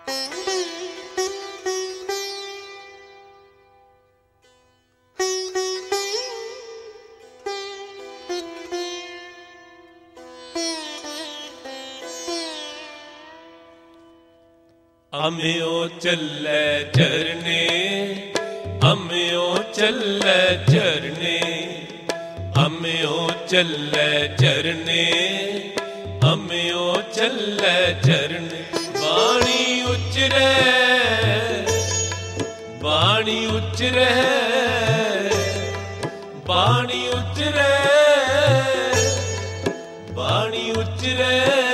अम्यो चले चरने, अम्यो चले चरने, अम्यो चले चरने, अम्यो चले चरने। बाणी उचरे, बाणी उचरे, बाणी उचरे, बाणी उचरे,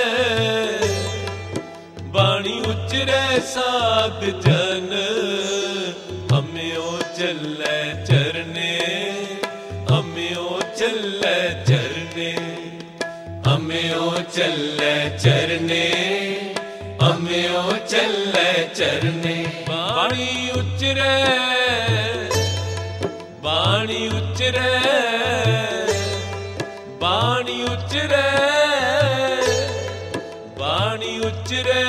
बाणी उचरे साध जन। अम्यो चले चरने, अम्यो चले चरने, अम्यो चले चरने, अम्यो चले चरने। बाणी उचरे, बाणी उचरे, बाणी उचरे, बाणी उचरे,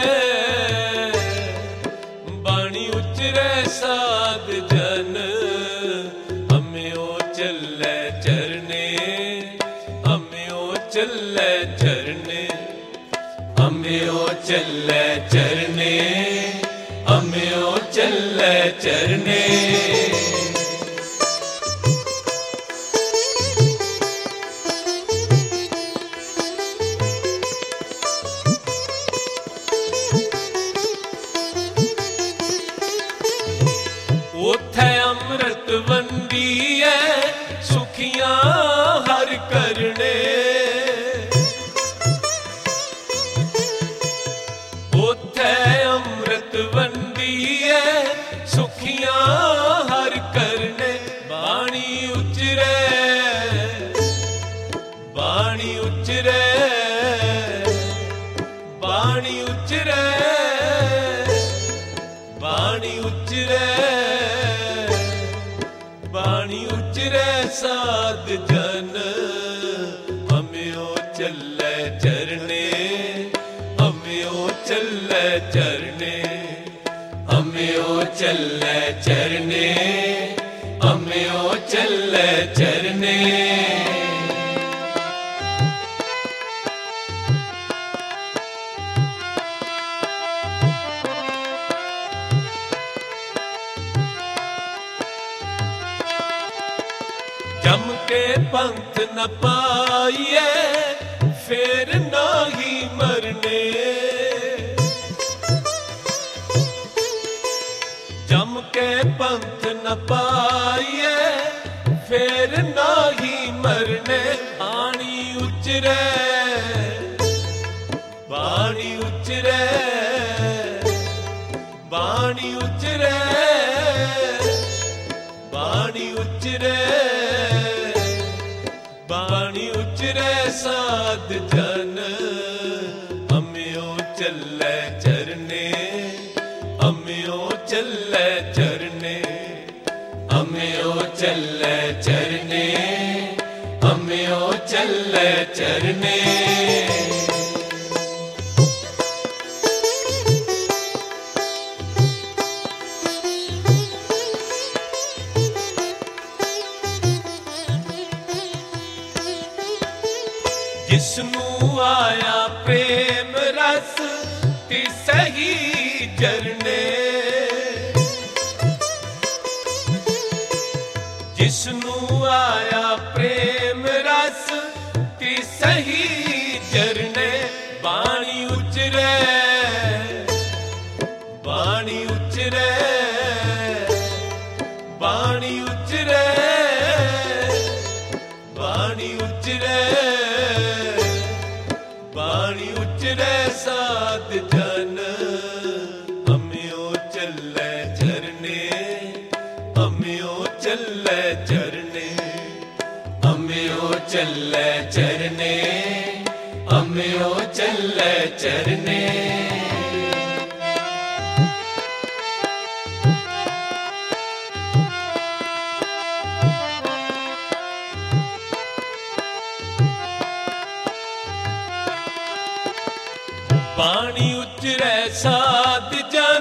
बाणी उचरे साध जन। अम्यो चले चरने, अम्यो चले चरने, अम्यो चले चरने, अम्यो चले चरने। उथे अमृत वंडिए सुखियां हर करने। उथे अमृत वंडिए सुखियां हर करने। बाणी उचरे, बाणी उचरे, बाणी उचरे, बाणी उचरे, बाणी उचरे साध जन। अम्यो चले चरने, अम्यो चले चरने, अम्यो चले चरने, अम्यो चले चरने। जम के पंथ न पाइए फिर नाही मरने। जम के पंथ न पाइए फिर नाही मरने। बाणी उचरे, बाणी उचरे, बाणी उचरे, बाणी उचरे, बाणी उचरे साध जन। अम्यो चले चरने, अम्यो चले चरने, अम्यो चले चरने, अम्यो चले चरने। जिसनू आया प्रेम रस तिसे ही जरने। जिसनू आया प्रेम रस तिसे ही जरने। बाणी उचरे, बाणी उचरे, बाणी उचरे, बाणी उचरे, बाणी उचरे साध जन। अम्यो चले चरने, अम्यो चले चरने, अम्यो चले चरने, अम्यो चले चरने। बाणी उचरे साध जन।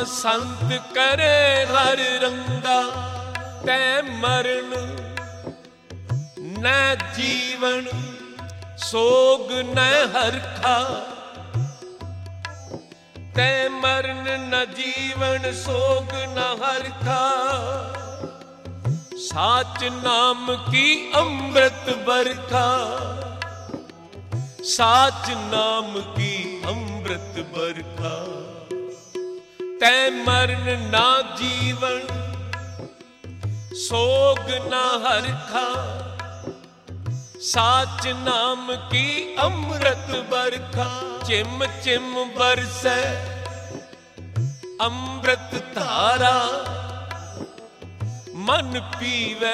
संत करे हर रंगा, तै मरण न जीवन सोग न हरखा। तै मरण न जीवन सोग न हरखा। साच नाम की अमृत बरखा, साच नाम की अमृत बरखा। तै मरण ना जीवन सोग ना हरखा। साच नाम की अमृत बरखा। चिम चिम बरसै अमृत धारा, मन पीवै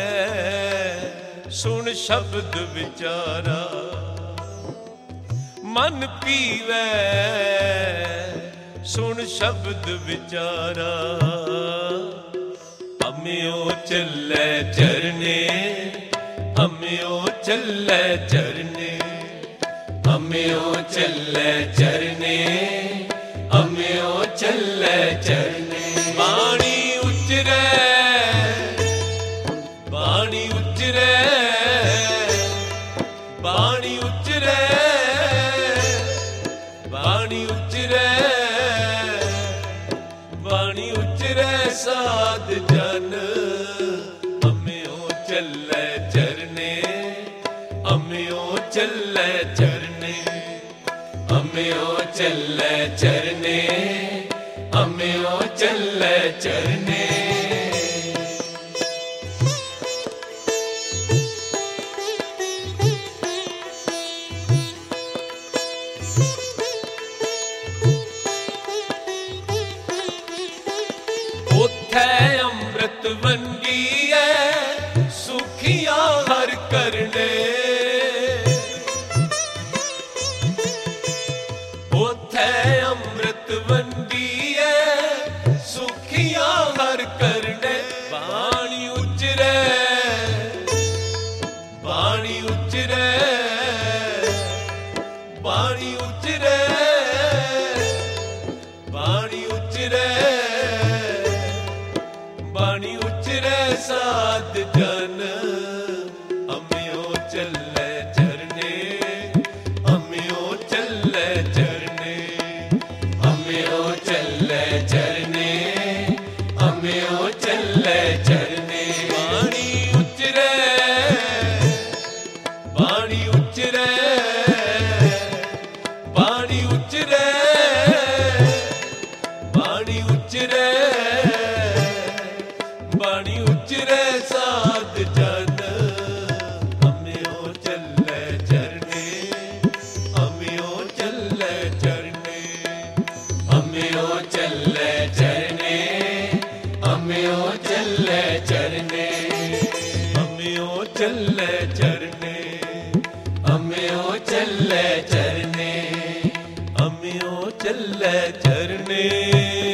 सुन शब्द विचारा। मन पीवै सुन शब्द विचारा। अम्यो चलै चरने, अम्यो चलै चरने, अम्यो चलै चरने, अम्यो चलै चरने। बाणी उचरै, बाणी उचरै, बाणी उचरै, बाणी उचरै, बाणी उचरै साध जन। अम्यो चलै चरने, अम्यो चलै चरने, अम्यो चलै चरने, अम्यो चलै चरने। उठै अमृत वंडियै सुखिया हर करने। उठै अमृत वंडियै सुखिया हर करने। बाणी उचरै, बाणी उचरै, बाणी उचरै, बाणी उचरै, बाणी उचरै साध जन। अम्यो चलै चरने, अम्यो चलै चरने, अम्यो चलै चरने, अम्यो चलै चरने। बाणी उचरै, बाणी उचरै, बाणी उचरै, बाणी उचरै, बाणी उचरै साध जन। अम्यो चलै चरने, अम्यो चलै चरने, अम्यो चलै चरने, अम्यो चलै चरने, अम्यो चलै चरने, अम्यो चलै चरने, अम्यो चलै चरने।